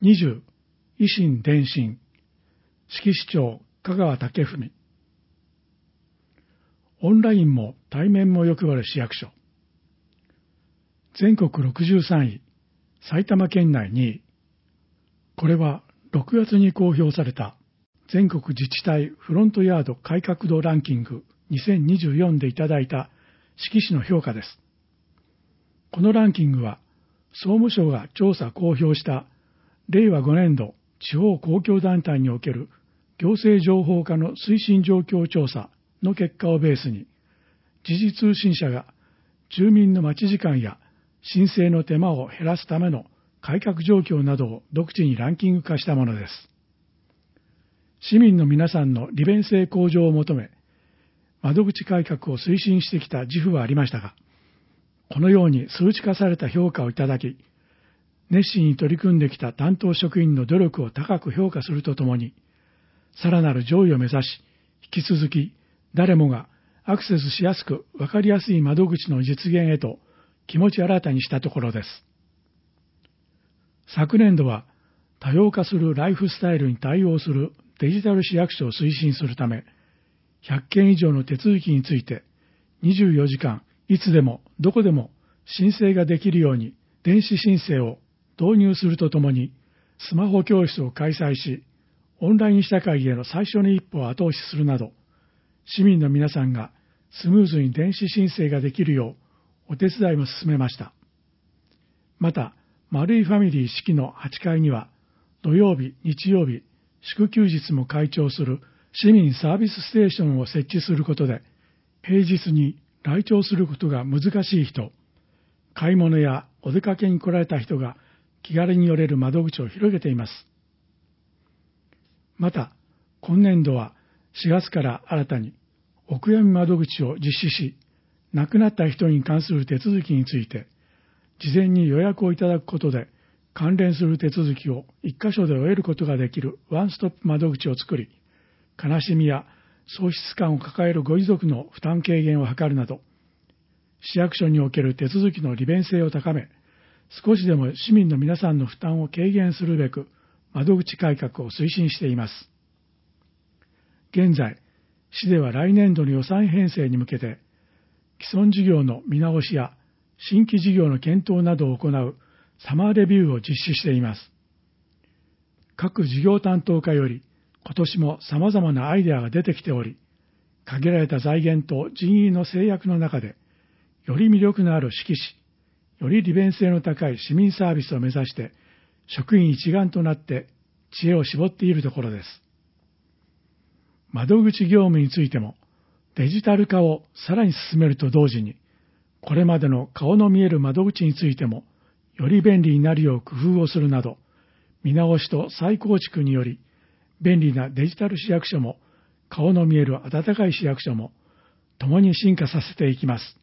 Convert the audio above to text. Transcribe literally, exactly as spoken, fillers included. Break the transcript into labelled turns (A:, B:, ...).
A: にじゅう維新伝心式市長香川武文。オンラインも対面も欲張る市役所。全国ろくじゅうさんい、埼玉県内にい。これはろくがつに公表された全国自治体フロントヤード改革度ランキングにせんにじゅうよんでいただいた志木市の評価です。このランキングは総務省が調査公表したれいわごねんど地方公共団体における行政情報化の推進状況調査の結果をベースに、時事通信社が住民の待ち時間や申請の手間を減らすための改革状況などを独自にランキング化したものです。市民の皆さんの利便性向上を求め、窓口改革を推進してきた自負はありましたが、このように数値化された評価をいただき、熱心に取り組んできた担当職員の努力を高く評価するとともに、さらなる上位を目指し、引き続き誰もがアクセスしやすく分かりやすい窓口の実現へと気持ち新たにしたところです。昨年度は多様化するライフスタイルに対応するデジタル市役所を推進するため、ひゃっけん以上の手続きについてにじゅうよじかんいつでもどこでも申請ができるように電子申請を導入するとともに、スマホ教室を開催し、オンライン社会への最初の一歩を後押しするなど、市民の皆さんがスムーズに電子申請ができるようお手伝いも進めました。また、丸いファミリー式のはちかいには、土曜日、日曜日、祝休日も開庁する市民サービスステーションを設置することで、平日に来庁することが難しい人、買い物やお出かけに来られた人が気軽に寄れる窓口を広げています。また、今年度はしがつから新たにお悔やみ窓口を実施し、亡くなった人に関する手続きについて、事前に予約をいただくことで、関連する手続きを一箇所で終えることができるワンストップ窓口を作り、悲しみや喪失感を抱えるご遺族の負担軽減を図るなど、市役所における手続きの利便性を高め、少しでも市民の皆さんの負担を軽減するべく、窓口改革を推進しています。現在、市では来年度の予算編成に向けて、既存事業の見直しや新規事業の検討などを行うサマーレビューを実施しています。各事業担当課より今年も様々なアイデアが出てきており、限られた財源と人員の制約の中で、より魅力のある市木市、より利便性の高い市民サービスを目指して、職員一丸となって知恵を絞っているところです。窓口業務についても、デジタル化をさらに進めると同時に、これまでの顔の見える窓口についても、より便利になるよう工夫をするなど、見直しと再構築により、便利なデジタル市役所も、顔の見える温かい市役所も、共に進化させていきます。